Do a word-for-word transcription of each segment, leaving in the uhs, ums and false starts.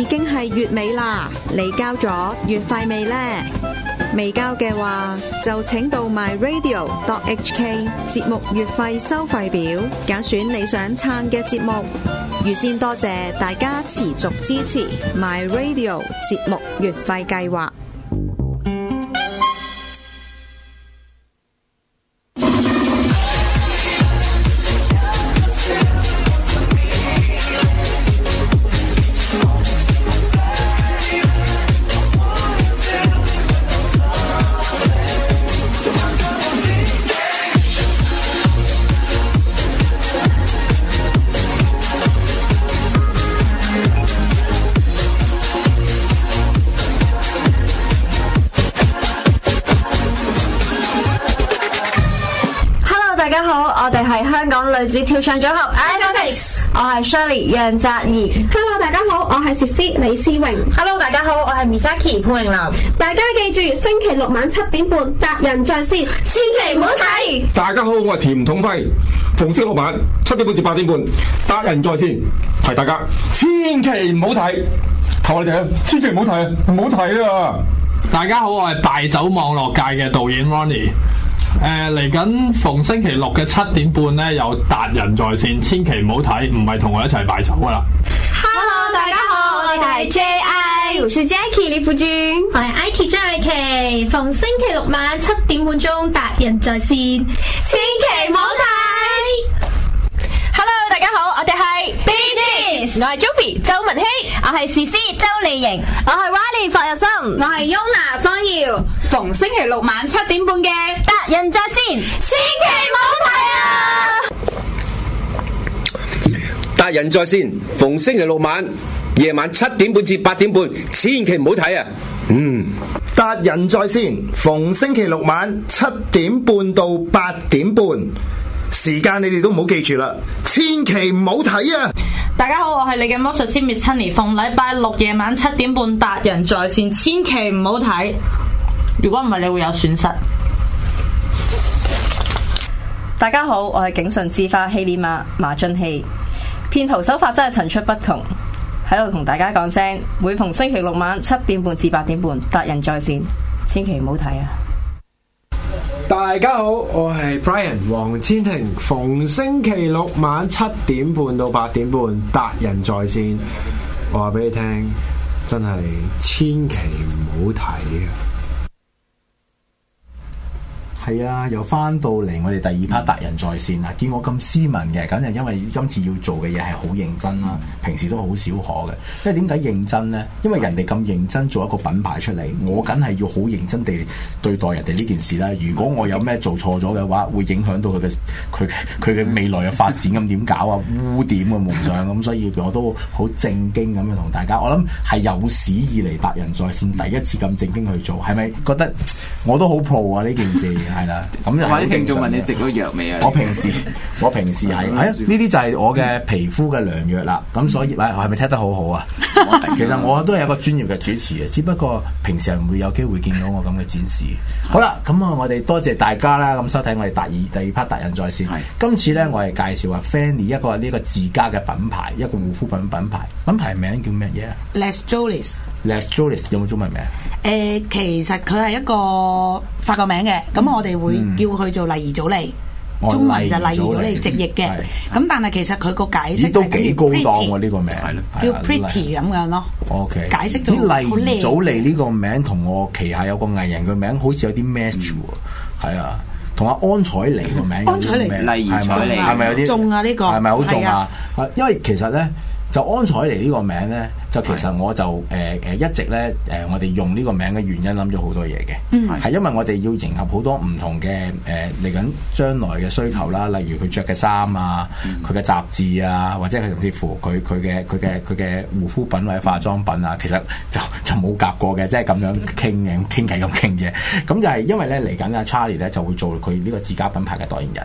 已經係月尾啦，你交咗月費未呢？未交嘅話，就請到 my radio dot h k 節目月費收費表，揀選你想撐嘅節目。預先多謝大家持續支持 my radio 節目月費計劃。 我哋係香港女子跳唱組合 Iconics， 我係 Shirley 楊澤怡。 Hello， 大家好，我係 Cici 李思榮。 Hello， 大家好，我係 Misaki 潘穎琳。 大家記住，星期六晚七點半達人在線，千祈唔好睇。 大家好，我係甜筒輝，逢星期六晚七點半至八點半達人在線，提大家千祈唔好睇，求我哋啊，千祈唔好睇啊，唔好睇啊！ 大家好，我係敗走網絡界嘅導演 Ronnie。誒，嚟緊逢星期六嘅七點半咧，有達人在線，千祈唔好睇，唔係同我一齊敗走噶啦。 Hello， 大家好，我哋係 J I， 我是 Jackie 李富君， 我係 Ike 張偉琪。逢星期六晚七點半鐘達人在線，千祈唔好睇。 Hello， 大家好，我哋係 B G， 我係 Joey 周文希，我係 C C 周麗瑩，我係 Riley 霍日森， 我係 Yona 方耀。逢星期六晚七點半嘅達人在線，千祈唔好睇啊！ 達人在線，逢星期六晚夜晚七點半至八點半，千祈唔好睇啊！嗯， 達人在線，逢星期六晚七點半到八點半，時間你哋都唔好記住啦，千祈唔好睇啊！ 大家好，我係你嘅魔術師 Miss Honey， 逢禮拜六夜晚七點半達人在線，千祈唔好睇。如果唔係，你會有損失。 大家好，我係警訊之花希利瑪馬俊熙。騙徒手法真係層出不窮，喺度同大家講聲，每逢星期六晚七點半至八點半達人在線，千祈唔好睇啊！ 大家好，我係 Brian 黃千婷，逢星期六晚七點半到八點半達人在線，我話俾你聽，真係千祈唔好睇啊！ 係啊，又翻到嚟我哋第二 part 達人在線啦。見我咁斯文嘅，梗係因為今次要做嘅嘢係好認真啦。平時都好少可嘅，因為點解認真呢？因為人哋咁認真做一個品牌出嚟，我梗係要好認真地對待人哋呢件事啦。如果我有咩做錯咗嘅話，會影響到佢嘅佢佢嘅未來嘅發展，咁點搞啊？污點嘅夢想咁，所以我都好正經咁樣同大家。我諗係有史以嚟達人在線第一次咁正經去做，係咪覺得我都好 pro 啊？呢件事係啦，咁就係聽眾問你食咗藥未啊？我平時我平時係係啊，呢啲就係我嘅皮膚嘅良藥啦。咁所以，喂，係咪聽得好好啊？其實我都係一個專業嘅主持嘅，只不過平時唔會有機會見到我咁嘅展示。好啦，咁啊，我哋多謝大家啦，咁收睇我哋第二第二 part 達人在線。今次咧，我哋介紹話 Fanny 一個呢個自家嘅品牌，一個護膚品品牌，品牌名叫咩嘢啊 Les Jolis。 Les Jolis 有冇中文名？ 誒、呃，其實佢係一個法國名嘅，咁、嗯、我哋會叫佢做麗儀祖莉。嗯、中文就麗儀祖莉直譯嘅。咁但係其實佢個解釋都幾高檔喎，呢個名叫 Pretty 咁樣咯。 OK， 解釋咗麗儀祖莉呢個名同我旗下有個藝人嘅名好似有啲 match 喎，係啊。同阿安采妮個名， 安采妮麗儀采妮係咪有啲中啊？呢個係咪好中啊？因為其實咧，就安采妮呢個名咧，就其實我就誒誒、呃、一直咧誒、呃、我哋用呢個名嘅原因諗咗好多嘢嘅，係、嗯、因為我哋要迎合好多唔同嘅誒嚟緊將來嘅需求啦，例如佢着嘅衫啊，佢嘅雜誌啊，或者係甚至乎佢佢嘅佢嘅佢嘅護膚品或者化妝品啊，其實就就冇夾過嘅，即係咁樣傾嘅傾偈咁傾嘅。咁就係因為咧嚟緊阿 Charlie 咧就會做佢呢個自家品牌嘅代言人。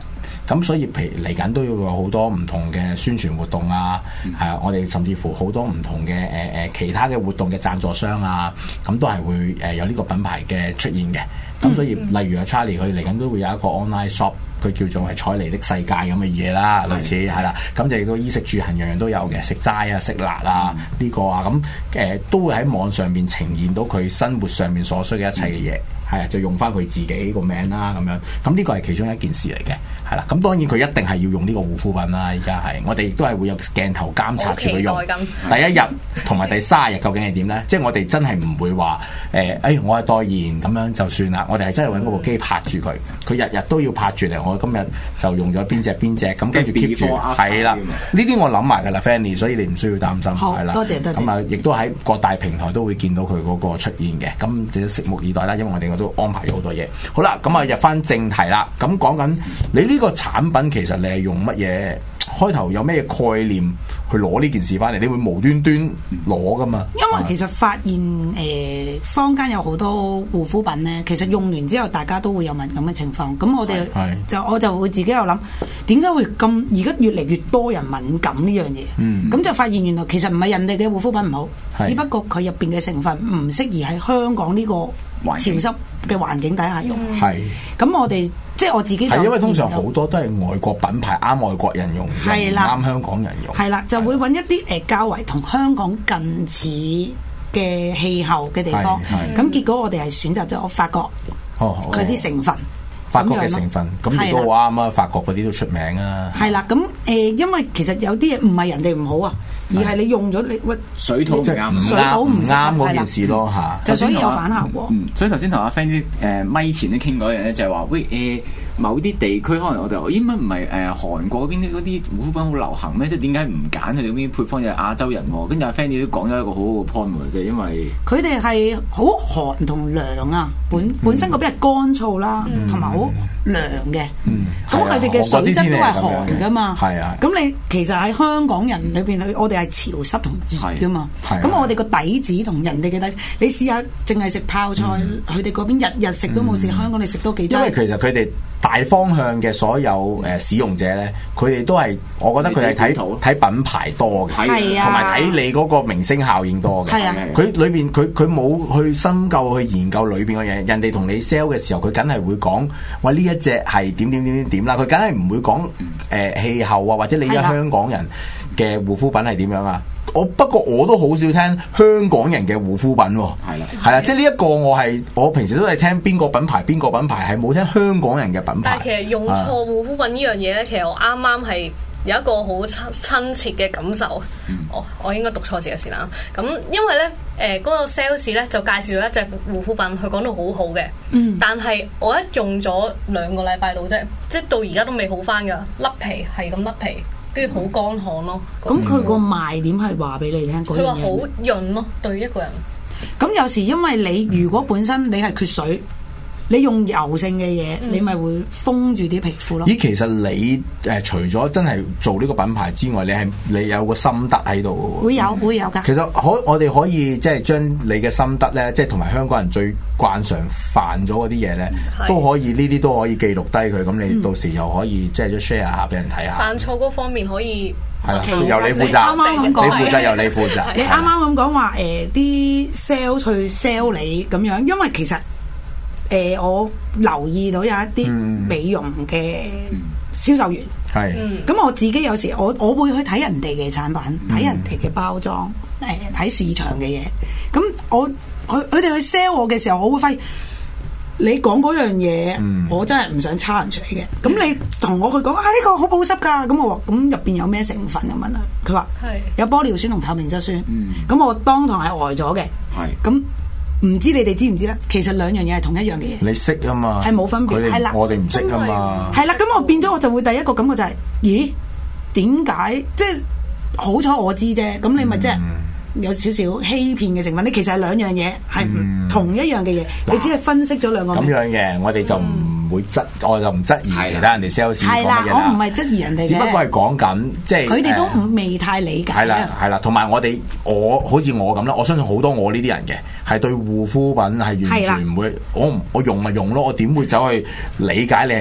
咁所以譬如嚟緊都要有好多唔同嘅宣傳活動啊，係啊、嗯，我哋甚至乎好多唔同嘅誒誒其他嘅活動嘅贊助商啊，咁都係會誒有呢個品牌嘅出現嘅。咁所以例如阿 Charlie 佢嚟緊都會有一個 online shop。佢叫做係彩妮的世界咁嘅嘢啦，類似係啦，咁就亦都衣食住行樣樣都有嘅，食齋啊、食辣啊呢、嗯、個啊，咁、呃、誒都會喺網上邊呈現到佢生活上面所需嘅一切嘅嘢，係啊、嗯，就用翻佢自己個名啦咁樣，咁呢個係其中一件事嚟嘅，係啦，咁當然佢一定係要用呢個護膚品啦，而家係我哋亦都係會有鏡頭監察住佢用，第一日同埋第三日究竟係點咧？即係我哋真係唔會話誒，誒、哎、我係代言咁樣就算啦，我哋係真係揾嗰部機拍住佢，佢日日都要拍住嚟。我今日就用咗邊隻邊隻，咁跟住 keep 住，係啦。呢啲我諗埋㗎啦 Fanny， 所以你唔需要擔心，係啦。 多謝多謝。咁啊，亦都喺各大平台都會見到佢嗰個出現嘅。咁你拭目以待啦，因為我哋我都安排咗好多嘢。好啦，咁啊入翻正題啦。咁講緊你呢個產品，其實你係用乜嘢？開頭有咩概念去攞呢件事翻嚟？你會無端端攞噶嘛？ 因為其實發現誒、呃、坊間有好多護膚品咧，其實用完之後大家都會有敏感嘅情況。咁我哋就我就會自己有諗，點解會咁？而家越嚟越多人敏感呢樣嘢。嗯，咁就發現原來其實唔係人哋嘅護膚品唔好，只不過佢入邊嘅成分唔適宜喺香港呢個潮濕嘅環境底下用。係、嗯。咁我哋。即係我自己就係因為通常好多都係外國品牌啱外國人用，唔啱香港人用。係啦，就會揾一啲誒較為同香港近似嘅氣候嘅地方。咁結果我哋係選擇咗法國，佢啲成分。 法國嘅成分，咁亦都好啱啊！法國嗰啲都出名啊。 係啦，咁誒、呃，因為其實有啲嘢唔係人哋唔好啊，而係你用咗你喂水土唔啱， 水土唔啱嗰件事咯嚇。 就所以有反效果。 嗯，所以頭先同阿 friend 啲誒咪前都傾過一樣咧，就係話喂誒。某啲地區可能我哋話，咦乜唔係誒韓國嗰邊啲嗰啲護膚品好流行咩？即係點解唔揀佢哋嗰邊配方？又係亞洲人喎。跟住阿 Fanny 都講咗一個好好嘅 point 喎，就係因為佢哋係好寒同涼啊，本本身嗰邊係乾燥啦，同埋好涼嘅。咁佢哋嘅水質都係寒噶嘛。係啊。咁你其實喺香港人裏邊，我哋係潮濕同熱噶嘛。咁我哋個底子同人哋嘅底子，你試下淨係食泡菜，佢哋嗰邊日日食都冇事，香港你食多幾劑。 因為其實佢哋大方向嘅所有誒、呃、使用者咧，佢哋都係，我覺得佢係睇睇品牌多嘅，同埋睇你嗰個明星效應多嘅。佢裏邊佢佢冇去深究去研究裏邊嘅嘢，人哋同你 sell 嘅時候，佢梗係會講話呢一隻係點點點點點啦，佢梗係唔會講誒氣候啊，或者你而家香港人嘅護膚品係點樣啊？我不過我都好少聽香港人嘅護膚品喎，係啦，係啦，即係呢一個我係我平時都係聽邊個品牌邊個品牌，係冇聽香港人嘅品牌。 但係其實用錯護膚品呢樣嘢咧，其實我啱啱係有一個好親親切嘅感受。嗯、我我應該讀錯字嘅事啦。咁因為咧誒嗰個 sales 咧就介紹咗一隻護膚品，佢講到好好嘅。嗯。但係我一用咗兩個禮拜到啫，即係到而家都未好翻㗎，甩皮係咁甩皮。跟住好乾旱咯。 咁佢個賣點係話俾你聽， 佢話好潤咯，對一個人。 咁有時因為你如果本身你係缺水，你用油性嘅嘢，嗯、你咪會封住啲皮膚咯。 咦，其實你誒、呃、除咗真係做呢個品牌之外，你係你有個心得喺度。 會有會有㗎。 其實可我哋可以即係將你嘅心得咧，即係同埋香港人最慣常犯咗嗰啲嘢咧，嗯、都可以呢啲都可以記錄低佢。咁你到時又可以即係 share 下俾人睇下。 犯錯嗰方面可以。 係啦，由你負責，啱啱咁講，你負責由你負責。 你啱啱咁講話誒，啲 sales 去 sell 你咁樣，因為其實誒、呃、我留意到有一啲美容嘅銷售員，係、嗯，咁我自己有時我我會去睇人哋嘅產品，睇、嗯、人哋嘅包裝，誒、呃、睇市場嘅嘢，咁我佢佢哋去 sell 我嘅時候，我會發現。你講嗰樣嘢，嗯、我真係唔想 challenge你嘅。咁你同我去講啊，呢、呢個好保濕㗎。咁我話咁入邊有咩成分咁問佢，佢話有玻尿酸同透明質酸。咁、嗯、我當堂係呆咗嘅。咁唔知你哋知唔知咧？其實兩樣嘢係同一樣嘅嘢。 你識啊嘛？ 係冇分別。係啦， 我哋唔識啊嘛。 係啦，咁我變咗我就會第一個感覺就係、是，咦？點解？即係好彩我知啫。咁你咪即係。嗯有少少欺騙嘅成分，你其實係兩樣嘢，係唔同一樣嘅嘢，嗯、你只係分析咗兩個。咁樣嘅， 我哋就唔會質，嗯、我就唔質疑其他人哋 sales 講乜嘢啦。 係啦，我唔係質疑人哋嘅， 只不過係講緊，即係佢哋都未太理解。 係啦，係啦，同埋我哋，我好似我咁啦，我相信好多我呢啲人嘅係對護膚品係完全唔會，我我用咪用咯，我點會走去理解你係乜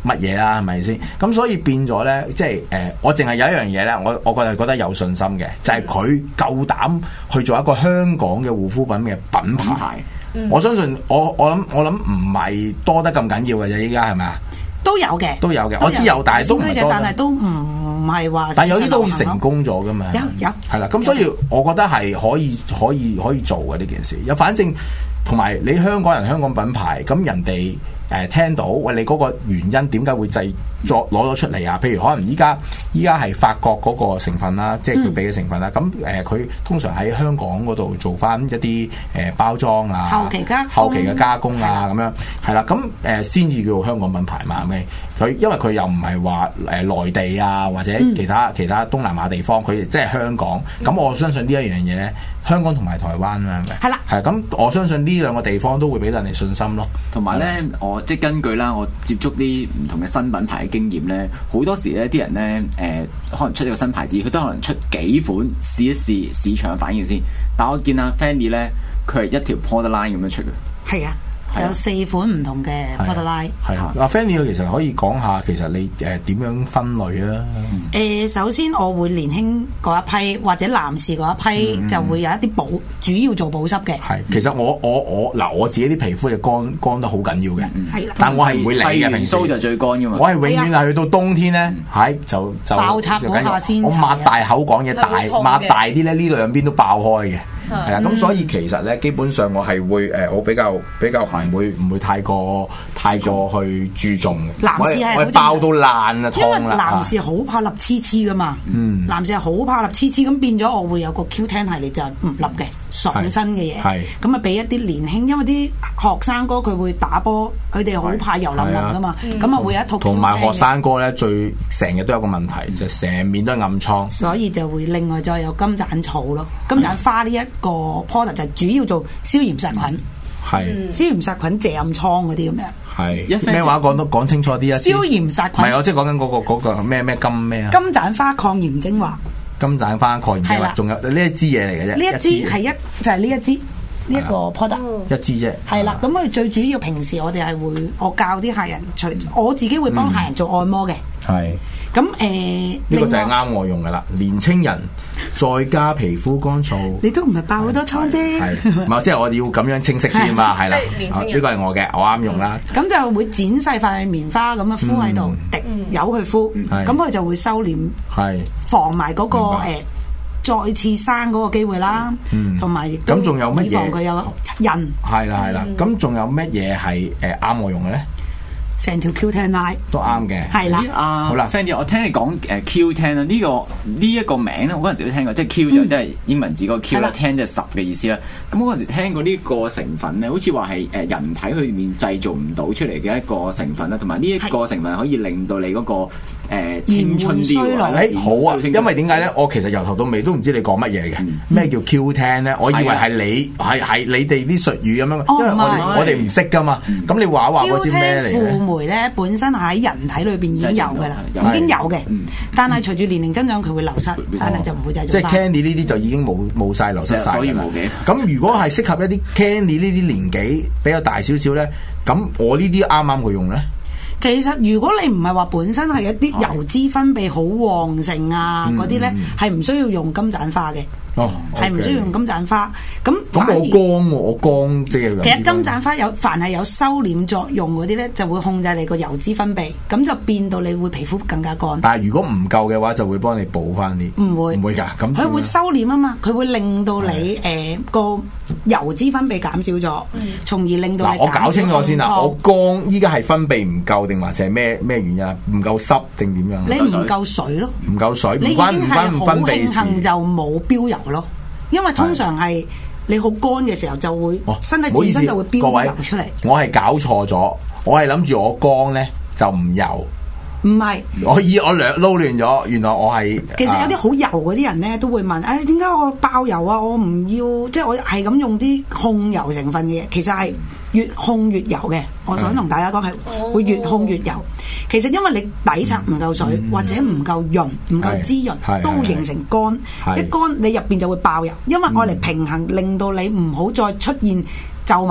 乜嘢啦，係咪先？咁所以變咗咧，即係誒、呃，我淨係有一樣嘢咧，我我覺得覺得有信心嘅，就係佢夠膽去做一個香港嘅護膚品嘅品牌。品牌嗯、我相信我我諗我諗唔係多得咁緊要嘅啫，依家係咪啊？ 都有嘅， 都有嘅，我知有，但係都唔係多。 但係都唔係話。 但係有啲都好似成功咗噶嘛。 有有係啦，咁所以我覺得係可以可以可以做嘅呢件事。又反正同埋你香港人香港品牌，咁人哋。誒、呃、聽到喂，你嗰個原因點解會製作攞咗出嚟啊？譬如可能依家依家係法國嗰個成分啦，即係佢俾嘅成分啦。咁誒佢通常喺香港嗰度做翻一啲誒、呃、包裝啊， 後期加後期嘅加工啊咁樣係啦。咁誒先至叫做香港品牌嘛，係咪？佢因為佢又唔係話誒內地啊或者其他、嗯、其他東南亞地方，佢即係香港。咁、嗯、我相信呢一樣嘢咧，香港同埋台灣啊，係咪？ 係啦。 係咁，我相信呢兩個地方都會俾人哋信心咯。 同埋咧，我即係根據啦，我接觸啲唔同嘅新品牌嘅經驗咧，好多時咧啲人咧誒、呃，可能出一個新牌子，佢都可能出幾款試一試市場反應先。但我見阿 Fanny 咧，佢係一條 product line 咁樣出嘅。 係啊。有四款唔同嘅 product line。 係啊，阿 Fanny 其實可以講下，其實你誒點樣分類啊？ 誒、呃，首先我會年輕嗰一批或者男士嗰一批、嗯、就會有一啲保，主要做保濕嘅。係， 其實我我我嗱我自己啲皮膚就乾乾得好緊要嘅。係、嗯，但我係唔會理嘅。平時就最乾㗎嘛。 我係永遠係去到冬天咧，係、嗯、就就爆拆嗰下先。 我擘大口講嘢，大擘大啲咧，呢兩邊都爆開嘅。係啊，咁、嗯、所以其實咧，基本上我係會誒，我比較比較唔會唔會太過太過去注重。 男士係我爆到爛啊， 因為男士好怕立黐黐噶嘛。嗯，男士係好怕立黐黐，咁變咗我會有個 Q 十系列就唔立嘅純身嘅嘢。係咁啊，俾一啲年輕，因為啲學生哥佢會打波，佢哋好怕油淋淋噶嘛。咁啊，會有一套。同埋學生哥咧，最成日都有個問題，嗯、就成面都係暗瘡。 所以就會另外再有金盞草咯，金盞花呢一個 product 就主要做消炎殺菌，係消炎殺菌治暗瘡嗰啲咁樣。 係咩話講都講清楚啲啊！ 消炎殺菌， 唔係我即係講緊嗰個嗰個咩咩金咩啊？ 金盞花抗炎精華， 金盞花抗炎精華，仲有呢一支嘢嚟嘅啫。 呢一支係一就係呢一支呢一個 product 一支啫。係啦，咁我哋最主要平時我哋係會我教啲客人，除我自己會幫客人做按摩嘅。係。咁誒， 呢個就係啱我用噶啦，年青人再加皮膚乾燥， 你都唔係爆好多瘡啫。係， 唔係即係我哋要咁樣清晰啲嘛，係啦。呢個係我嘅，我啱用啦。 咁就會剪細塊棉花咁樣敷喺度，滴油去敷，咁佢就會收斂，係防埋嗰個誒再次生嗰個機會啦。同埋亦都咁仲有乜嘢？ 防佢有印。係啦係啦，咁仲有乜嘢係誒啱我用嘅咧？ 成條 Q 十 line 都啱嘅， 係啦。 啊，好啦 ，Fanny，我聽你講誒 Q 十啦，呢個呢一個名咧，我嗰陣時都聽過，即係 Q 就即係英文字嗰個 Q 啦，ten就係十嘅意思啦。咁我嗰陣時聽過呢個成分咧，好似話係誒人體裏面製造唔到出嚟嘅一個成分啦，同埋呢一個成分可以令到你嗰個誒青春啲喎。 誒好啊，因為點解咧？我其實由頭到尾都唔知你講乜嘢嘅，咩叫 Q 十咧？我以為係你係係你哋啲術語咁樣，因為我哋我哋唔識噶嘛。咁你話話嗰支咩嚟咧？ 梅咧本身喺人體裏邊已經有嘅啦，已經有嘅。但係隨住年齡增長，佢會流失，但係就唔會製造。 即係 Candy 呢啲就已經冇冇曬流失曬， 所以冇嘅。 咁如果係適合一啲 Candy 呢啲年紀比較大少少咧，咁我呢啲啱啱佢用咧？ 其實如果你唔係話本身係一啲油脂分泌好旺盛啊嗰啲咧，係唔需要用金盞花嘅。哦，係唔需要用金盞花，咁咁我乾喎，我乾即係。 其實金盞花有凡係有收斂作用嗰啲咧，就會控制你個油脂分泌，咁就變到你會皮膚更加乾。 但係如果唔夠嘅話，就會幫你補翻啲。 唔會唔會㗎，咁佢會收斂啊嘛，佢會令到你誒個油脂分泌減少咗，從而令到你。 我搞清楚先啦，我乾依家係分泌唔夠定還是係咩咩原因啊？唔夠濕定點樣？ 你唔夠水咯， 唔夠水， 你已經係好慶幸就冇標油咯，因為通常係你好乾嘅時候就會身體自身就會標油出嚟。 我係搞錯咗，我係諗住我乾咧就唔油。 唔係， 我以我兩撈亂咗，原來我係其實有啲好油嗰啲人咧都會問，誒點解我爆油啊？我唔要，即係我係咁用啲控油成分嘅嘢，其實係越控越油嘅。我想同大家講係會越控越油。其實因為你底層唔夠水、嗯、或者唔夠潤、唔夠滋潤，都會形成乾。一乾你入邊就會爆油，因為我嚟平衡，令到你唔好再出現皺紋。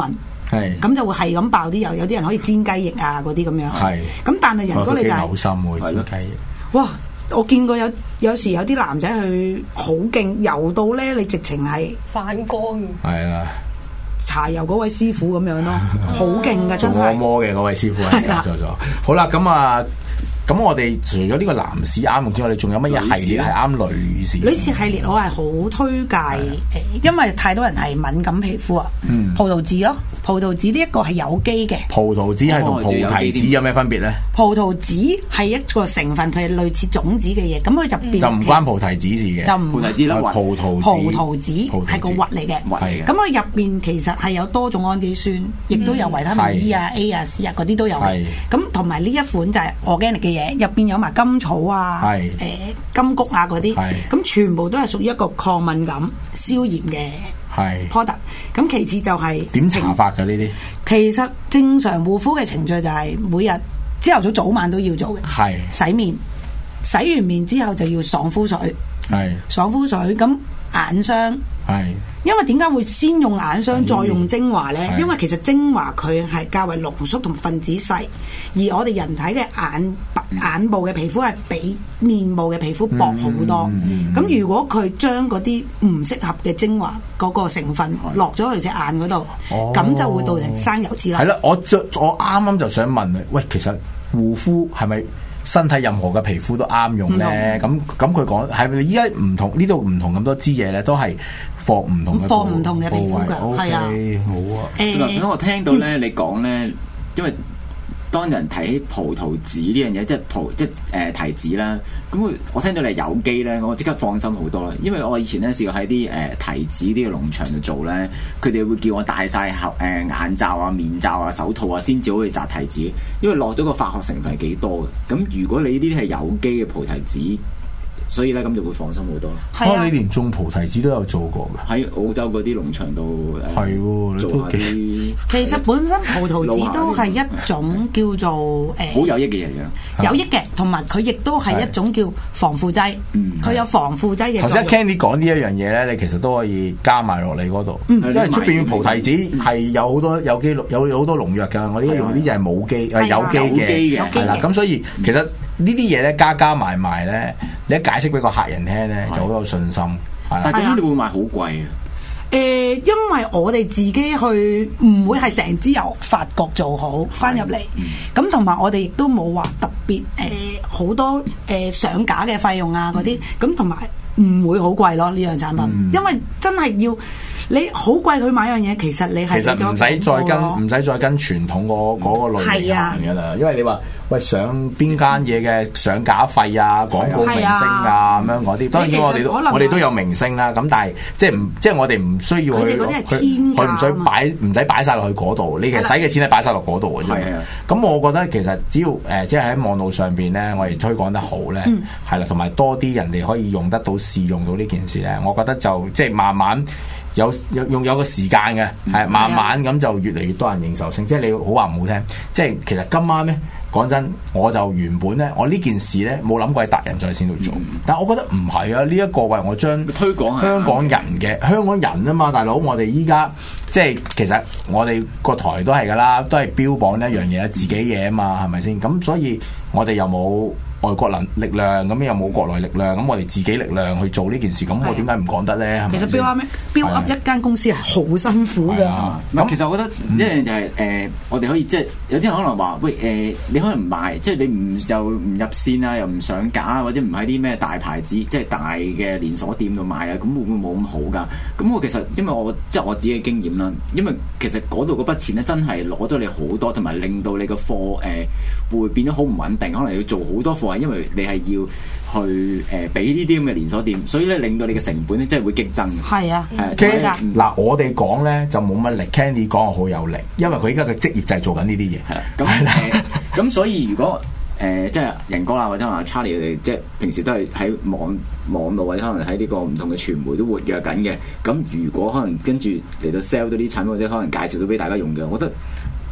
係咁就會係咁爆啲油，有啲人可以煎雞翼啊嗰啲咁樣。係咁，但係人哥你就係、 好心喎，煎雞翼。 哇！我見過有有時有啲男仔去好勁油到咧，你直情係反光。 係啊， 柴油嗰位師傅咁樣咯，好勁噶真係。 做按摩嘅嗰位師傅係啦，做咗。好啦，咁啊。咁我哋除咗呢個男士啱用之外，你仲有乜嘢系列係啱女士？ 女士系列我係好推介誒，因為太多人係敏感皮膚啊。嗯，葡萄籽咯，葡萄籽呢一個係有機嘅。 葡萄籽係同菩提子有咩分別咧？ 葡萄籽係一個成分，佢係類似種子嘅嘢，咁佢入邊就唔關菩提子事嘅。 就唔菩提子啦， 葡萄葡萄籽係個核嚟嘅。 係嘅。 咁佢入邊其實係有多種氨基酸，亦都有維他命 E 啊、A 啊、C 啊嗰啲都有嘅。咁同埋呢一款就係 organic 嘅嘢，入邊有埋甘草啊、誒金菊啊嗰啲，咁全部都係屬於一個抗敏感、消炎嘅 product。咁其次就係點搽法嘅呢啲？ 其實正常護膚嘅程序就係每日朝頭早早晚都要做嘅。係洗面，洗完面之後就要爽膚水。係爽膚水，咁眼霜。係。因為點解會先用眼霜再用精華呢？因為其實精華佢係較為濃縮同分子細，而我哋人體嘅眼眼部嘅皮膚係比面部嘅皮膚薄好多。咁、嗯嗯、如果佢將嗰啲唔適合嘅精華嗰個成分落咗去隻眼嗰度，咁、哦、就會造成生油脂啦。係啦， 我我啱啱就想問你，喂，其實護膚係咪身體任何嘅皮膚都啱用咧？咁咁佢講係咪依家唔同呢度唔同咁多支嘢咧，都係放唔同嘅放唔同嘅皮膚㗎，係啊， 好啊。 嗱，咁我聽到咧，你講咧，因為當人睇葡萄籽呢樣嘢，即係葡即係誒、呃、提子啦，咁我聽到你係有機咧，我即刻放心好多啦。因為我以前咧試過喺啲誒提子啲嘅農場度做咧，佢哋會叫我戴晒口誒眼罩啊、面罩啊、手套啊，先至可以摘提子，因為落咗個化學成分係幾多嘅。咁如果你呢啲係有機嘅葡提子，所以咧咁就會放心好多。 係啊，你連種葡提子都有做過嘅， 喺澳洲嗰啲農場度係喎， 做下啲。 其實本身葡萄籽都係一種叫做誒好有益嘅嘢嘅， 有益嘅，同埋佢亦都係一種叫防腐劑。佢有防腐劑嘅。 頭先 Candy 講呢一樣嘢咧，你其實都可以加埋落你嗰度，因為出邊葡提子係有好多有機有有好多農藥㗎。我呢用啲就係冇機誒有機嘅，係啦。咁所以其實呢啲嘢咧加加埋埋咧，你一解釋俾個客人聽咧，就好有信心。 但係點解你會賣好貴啊？ 誒、呃，因為我哋自己去唔會係成支由法國做好翻入嚟，咁同埋我哋亦都冇話特別誒好、呃、多誒、呃、上架嘅費用啊嗰啲，咁同埋唔會好貴咯呢樣產品，嗯、因為真係要。你好貴去買樣嘢，其實你係其實唔使再跟唔使再跟傳統嗰嗰個類型行嘅啦，因為你話喂上邊間嘢嘅上架費啊、廣告明星啊咁樣嗰啲，當然我哋都我哋都有明星啦，咁但係即係唔即係我哋唔需要去佢佢唔使擺唔使擺曬落去嗰度，你其實使嘅錢係擺曬落嗰度嘅啫。咁我覺得其實只要誒即係喺網路上邊咧，我哋推廣得好咧，係啦，同埋多啲人哋可以用得到試用到呢件事咧，我覺得就即係慢慢。有有用有個時間嘅，係、嗯、慢慢咁就越嚟越多人認受性。即係你好話唔好聽，即係其實今晚咧講真，我就原本咧我呢件事咧冇諗過喺達仁在線度做，嗯、但係我覺得唔係啊！呢、這、一個為我將推廣香港人嘅香港人啊嘛，大佬，我哋依家即係其實我哋個台都係噶啦，都係標榜一樣嘢，自己嘢啊嘛，係咪先？咁所以我哋又冇外國能力量，咁又冇國內力量，咁我哋自己力量去做呢件事，咁我點解唔講得咧？ 其實 build up 咩 build up 一間公司係好辛苦㗎。 咁其實我覺得一樣就係、是、誒、呃，我哋可以即係有啲人可能話，喂誒、呃，你可能唔賣，即係你唔又唔入線啊，又唔上架啊，或者唔喺啲咩大牌子，即係大嘅連鎖店度賣啊，咁會唔會冇咁好㗎？咁我其實因為我即係我自己嘅經驗啦，因為其實嗰度嗰筆錢咧真係攞咗你好多，同埋令到你個貨誒、呃、會變咗好唔穩定，可能要做好多貨。因為你係要去誒俾呢啲咁嘅連鎖店，所以咧令到你嘅成本咧真係會激增。 係啊， 係啊。嗱，我哋講咧就冇乜力 ，Candy 講好有力，因為佢依家嘅職業就係做緊呢啲嘢。係啦， 咁咁所以如果誒、呃、即係仁哥啦，或者話 Charlie 佢哋，即係平時都係喺網網絡或者可能喺呢個唔同嘅傳媒都活躍緊嘅。咁如果可能跟住嚟到 sell 到啲產品，或者可能介紹到俾大家用嘅，我覺得。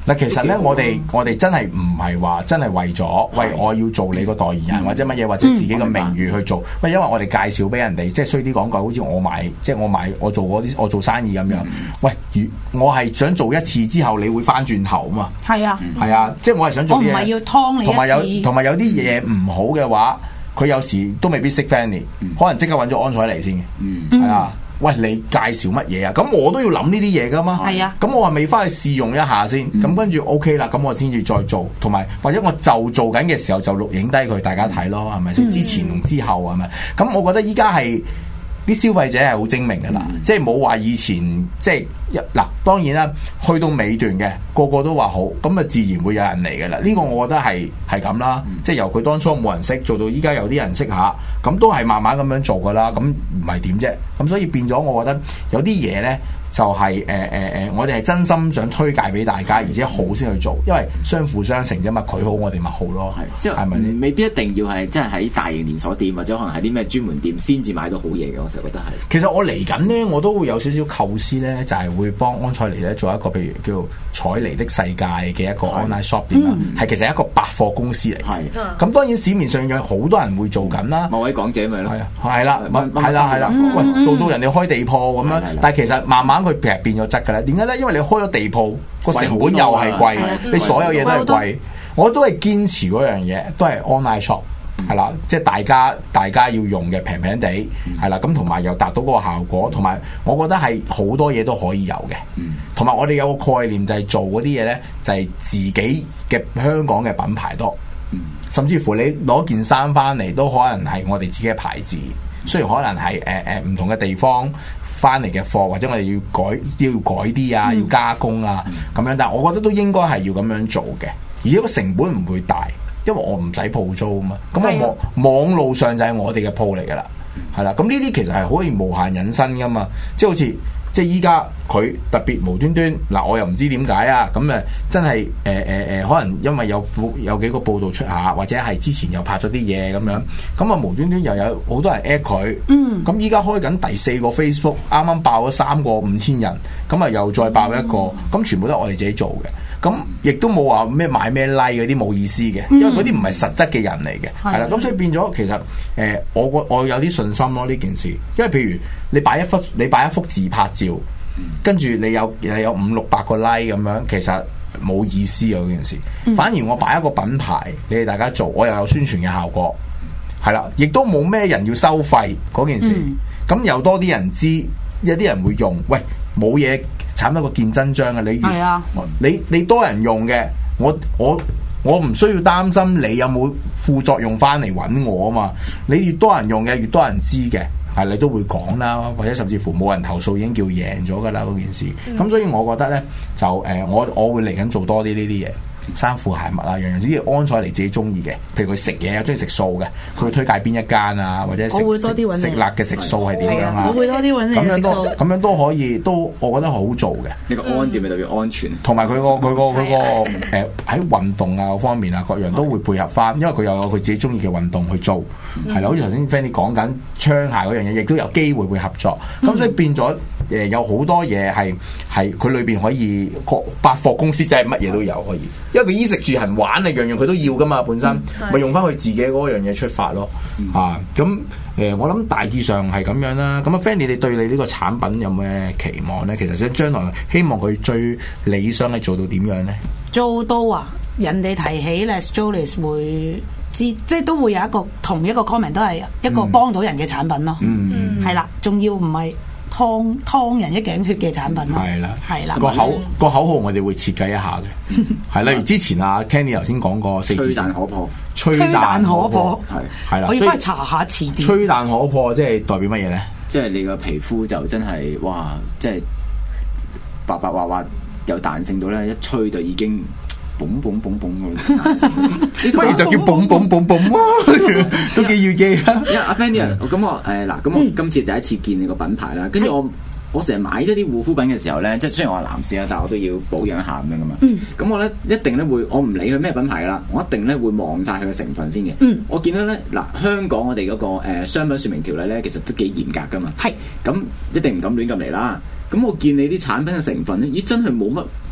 嗱，其實咧，我哋我哋真係唔係話真係為咗，喂，我要做你個代言人或者乜嘢，或者自己嘅名譽去做。喂，因為我哋介紹俾人哋，即係衰啲講句，好似我買，即係我買，我做嗰啲，我做生意咁樣。喂，如我係想做一次之後，你會翻轉頭啊嘛？係啊，係啊，即係我係想做啲嘢。我唔係要劏你一次。同埋有同埋有啲嘢唔好嘅話，佢有時都未必識 Fanny，可能即刻揾咗安采妮先嘅。係啊。喂，你介紹乜嘢啊？咁我都要諗呢啲嘢噶嘛。係啊。咁我話未翻去試用一下先，咁、嗯、跟住 OK 啦，咁我先至再做，同埋或者我就做緊嘅時候就錄影低佢，大家睇咯，係咪先？之前同之後係咪？咁我覺得依家係啲消費者係好精明噶啦，嗯、即係冇話以前即係一嗱，當然啦，去到尾段嘅個個都話好，咁啊自然會有人嚟噶啦。呢、呢個我覺得係係咁啦，嗯、即係由佢當初冇人識做到依家有啲人識下。咁都係慢慢咁樣做噶啦，咁唔係點啫？咁所以變咗，我覺得有啲嘢咧就係誒誒誒，我哋係真心想推介俾大家，而且好先去做，因為相輔相成啫嘛。佢好，我哋咪好咯。係，即係係咪？ 未必一定要係即係喺大型連鎖店或者可能係啲咩專門店先至買到好嘢嘅。我成日覺得係。其實我嚟緊咧，我都會有少少構思咧，就係、是、會幫安采妮咧做一個譬如叫采妮的世界嘅一個 online shop 店啦。係、嗯、其實係一個百貨公司嚟。係。咁當然市面上有好多人會做緊啦。某位港姐咪咯。係啊。係啦。係啦係啦。喂，做到人哋開地鋪咁樣，但係其實慢慢佢其實變咗質㗎啦。點解咧？因為你開咗地鋪，個成本又係貴，你所有嘢都係貴。我都係堅持嗰樣嘢，都係 online shop 係啦，即係大家大家要用嘅平平地係啦，咁同埋又達到嗰個效果，同埋我覺得係好多嘢都可以有嘅。同埋我哋有個概念就係做嗰啲嘢咧，就係自己嘅香港嘅品牌多，甚至乎你攞件衫翻嚟都可能係我哋自己嘅牌子。雖然可能係誒誒唔同嘅地方翻嚟嘅貨，或者我哋要改要改啲啊，要加工啊咁樣，但係我覺得都應該係要咁樣做嘅，而且個成本唔會大，因為我唔使鋪租啊嘛。咁我網網路上就係我哋嘅鋪嚟㗎啦，係啦。咁呢啲其實係可以無限引申㗎嘛，即係好似。即係依家佢特別無端端嗱，我又唔知點解啊！咁誒真係誒誒誒，可能因為有有幾個報道出下，或者係之前又拍咗啲嘢咁樣，咁啊無端端又有好多人 at 佢。嗯。咁依家開緊第四個 Facebook，啱啱爆咗三個五千人，咁啊又再爆一個，咁、嗯、全部都係我哋自己做嘅。咁亦都冇話咩買咩 like 嗰啲冇意思嘅，因為嗰啲唔係實質嘅人嚟嘅，係啦、嗯。咁所以變咗其實誒、呃，我我我有啲信心咯呢件事，因為譬如你擺一幅你擺一幅自拍照，跟住你有你有五六百個 like 咁樣，其實冇意思啊嗰件事。嗯、反而我擺一個品牌，你哋大家做，我又有宣傳嘅效果，係啦，亦都冇咩人要收費嗰件事。咁、嗯、又多啲人知，有啲人會用，喂冇嘢。產一個見真章嘅，你係啊，你你多人用嘅，我我我唔需要擔心你有冇副作用翻嚟揾我啊嘛。你越多人用嘅，越多人知嘅，係你都會講啦，或者甚至乎冇人投訴已經叫贏咗噶啦嗰件事。咁、嗯、所以我覺得咧，就誒、呃、我我會嚟緊做多啲呢啲嘢。衫褲鞋襪啊，樣樣啲安采妮自己中意嘅，譬如佢食嘢啊，中意食素嘅，佢會推介邊一間啊，或者食食辣嘅食素係點樣啊？我會多啲揾你食素。咁樣都咁樣都可以，都我覺得好做嘅。呢個安字咪代表安全，同埋佢個佢個佢個誒喺運動啊方面啊各樣都會配合翻，因為佢又有佢自己中意嘅運動去做，係啦、嗯。好似頭先 Fanny 講緊槍械嗰樣嘢，亦都有機會會合作。咁、嗯、所以變咗誒、呃、有好多嘢係係佢裏邊可以個百貨公司真係乜嘢都有可以。因為佢衣食住行玩啊，樣樣佢都要噶嘛，本身咪、嗯、用翻佢自己嗰樣嘢出發咯，嗯、啊咁誒、呃，我諗大致上係咁樣啦。咁啊 Fanny 你對你呢個產品有咩期望咧？其實想將來希望佢最理想係做到點樣咧？ 做到啊！人哋提起 Les Jolis 會知，即係都會有一個同一個 comment 都係一個幫到人嘅產品咯。嗯，係啦，仲要唔係湯湯人一頸血嘅產品咯。係啦，係啦。個口個口號我哋會設計一下嘅，係例如之前啊 Kenny 頭先講過四字彈可破，吹彈可破係係啦。我要翻去查下詞典。吹彈可破即係代表乜嘢咧？ 即係你個皮膚就真係哇，即係白白滑滑有彈性到咧，一吹就已經。嘣嘣嘣嘣咁，不如就叫嘣嘣嘣嘣啊！都幾要記啊！因為阿 Fanny 啊，咁我誒嗱，咁我今次第一次見你個品牌啦，跟住我我成日買一啲護膚品嘅時候咧，即係雖然我係男士啊，但係我都要保養下咁樣噶嘛。咁我咧一定咧會，我唔理佢咩品牌噶啦，我一定咧會望晒佢嘅成分先嘅。我見到咧嗱，香港我哋嗰個誒商品說明條例咧，其實都幾嚴格噶嘛。係咁一定唔敢亂咁嚟啦。咁我見你啲產品嘅成分咧，咦真係冇乜。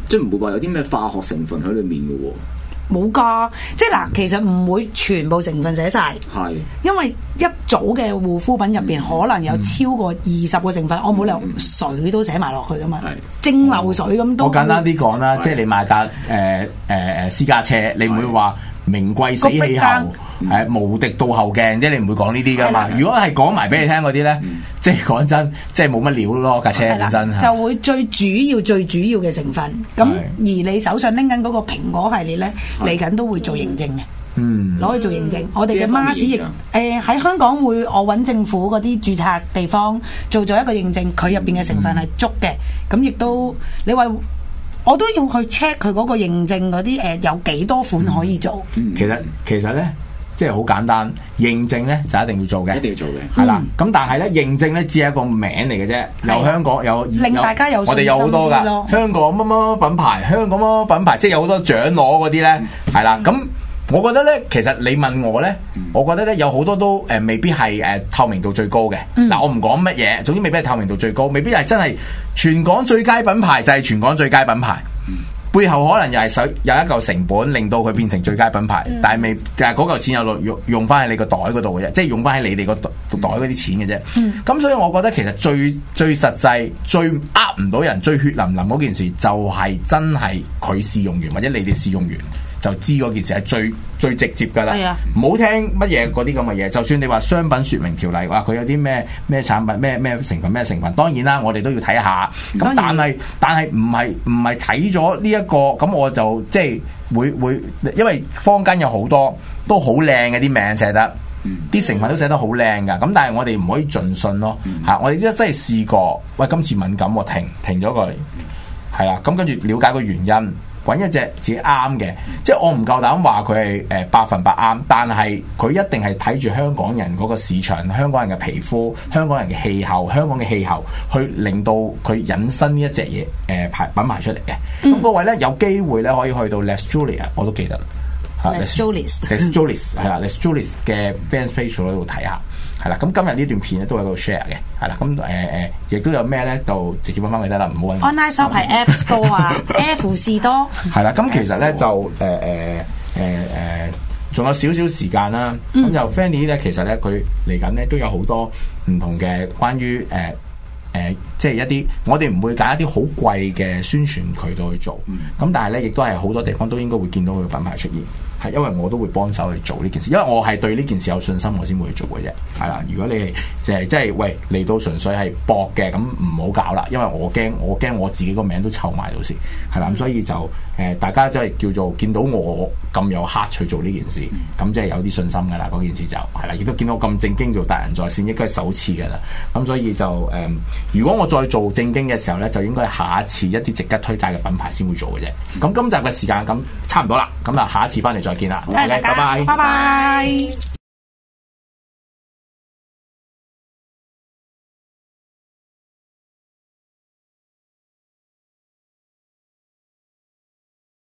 即係唔會話有啲咩化學成分喺裡面嘅喎。 冇㗎，即係嗱，其實唔會全部成分寫晒，係因為一組嘅護膚品入邊可能有超過二十個成分，嗯、我冇理由水都寫埋落去㗎嘛，蒸餾水咁都。 我簡單啲講啦，即係你買架誒誒誒私家車，你唔會話名貴死氣候。係無敵倒後鏡，即係你唔會講呢啲噶嘛。如果係講埋俾你聽嗰啲咧，嗯、即係講真，即係冇乜料咯架車本身。 就會最主要最主要嘅成分。咁而你手上拎緊嗰個蘋果系列咧，嚟緊都會做認證嘅。嗯，攞去做認證。嗯、我哋嘅 mask 亦誒喺香港會，我揾政府嗰啲註冊地方做咗一個認證，佢入邊嘅成分係足嘅。咁亦、嗯、都你話。我都要去 check 佢嗰個認證嗰啲誒有幾多款可以做。 嗯、其實其實咧，即係好簡單，認證咧就一定要做嘅， 一定要做嘅， 係啦。咁但係咧，認證咧只係一個名嚟嘅啫。有香港有令大家有我哋有好多㗎，香港乜乜品牌，香港乜乜品牌，即係有好多獎攞嗰啲咧，係啦。咁我覺得咧，其實你問我咧，我覺得咧有好多都誒、呃、未必係誒、呃、透明度最高嘅。嗱、嗯，我唔講乜嘢，總之未必係透明度最高，未必係真係全港最佳品牌就係全港最佳品牌。嗯、背後可能又係使有一嚿成本令到佢變成最佳品牌，嗯、但係未但係嗰嚿錢又用用翻喺你個袋嗰度嘅啫，即係用翻喺你哋個袋嗰啲錢嘅啫。咁、嗯、所以我覺得其實最最實際、最呃唔到人、最血淋淋嗰件事，就係真係佢試用完或者你哋試用完。就知嗰件事係最最直接㗎啦，唔好、啊、聽乜嘢嗰啲咁嘅嘢。就算你話商品説明條例，話佢有啲咩咩產品、咩咩成分、咩成分，當然啦，我哋都要睇下。咁但係但係唔係唔係睇咗呢一個，咁我就即係會會，因為坊間有好多都好靚嘅啲名寫得，啲、嗯、成分都寫得好靚㗎。咁但係我哋唔可以盡信咯嚇、嗯。我哋真真係試過，喂，今次敏感我停停咗佢，係啦。咁跟住了解個原因。揾一隻自己啱嘅，即係我唔夠膽話佢係誒百分百啱，但係佢一定係睇住香港人嗰個市場、香港人嘅皮膚、香港人嘅氣候、香港嘅氣候，去令到佢引申呢一隻嘢誒牌品牌出嚟嘅。咁嗰、嗯、位咧有機會咧可以去到 Les Julia， 我都記得啦。 Les Julius，Les Julius 係啦 ，Les Julius 嘅 fans page 嗰度睇下。係啦，咁今日呢段片咧都喺度 share 嘅，係啦，咁誒誒，亦都有咩咧，就直接揾翻佢得啦，唔好揾。 Online shop 係 App Store 啊，F 士多。 係啦，咁其實咧就誒誒誒誒，仲、呃呃、有少少時間啦。咁、嗯、就 Fanny 咧，其實咧佢嚟緊咧都有好多唔同嘅關於誒誒，即、呃、係、呃就是、一啲我哋唔會揀一啲好貴嘅宣傳渠道去做。咁、嗯、但係咧，亦都係好多地方都應該會見到佢嘅品牌出現。係，因為我都會幫手去做呢件事，因為我係對呢件事有信心，我先會去做嘅啫。係啦，如果你係就係即係喂嚟到純粹係搏嘅，咁唔好搞啦，因為我驚我驚我自己個名都臭埋到時，係啦，咁所以就誒、呃、大家即係叫做見到我咁有 heart 去做呢件事，咁即係有啲信心㗎啦。嗰件事就係啦，亦都見到我咁正經做達仁在線，應該係首次㗎啦。咁所以就誒、呃，如果我再做正經嘅時候咧，就應該係下一次一啲值得推介嘅品牌先會做嘅啫。咁今集嘅時間咁差唔多啦，咁啊下一次翻嚟再見啦，OK，拜拜， 拜拜。